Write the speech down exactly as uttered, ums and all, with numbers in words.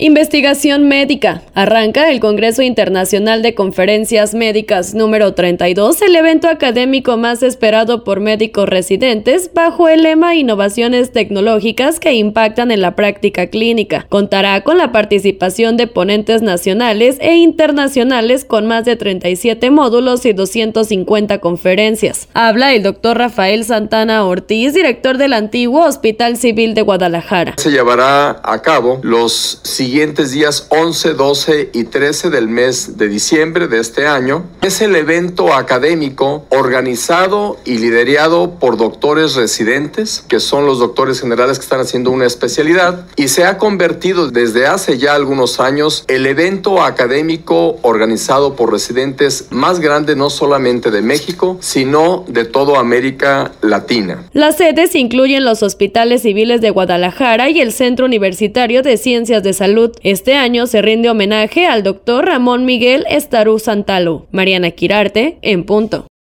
Investigación médica. Arranca el Congreso Internacional de Conferencias Médicas número treinta y dos, el evento académico más esperado por médicos residentes, bajo el lema Innovaciones tecnológicas que impactan en la práctica clínica. Contará con la participación de ponentes nacionales e internacionales con más de treinta y siete módulos y doscientas cincuenta conferencias. Habla el doctor Rafael Santana Ortiz, director del antiguo Hospital Civil de Guadalajara. Se llevará a cabo los siguientes días once, doce y trece del mes de diciembre de este año. Es el evento académico organizado y liderado por doctores residentes, que son los doctores generales que están haciendo una especialidad, y se ha convertido desde hace ya algunos años el evento académico organizado por residentes más grande no solamente de México, sino de toda América Latina. Las sedes incluyen los hospitales civiles de Guadalajara y el Centro Universitario de Ciencias de Salud. Este año se rinde homenaje al doctor Ramón Miguel Estarú Santalo. Mariana Quirarte, en punto.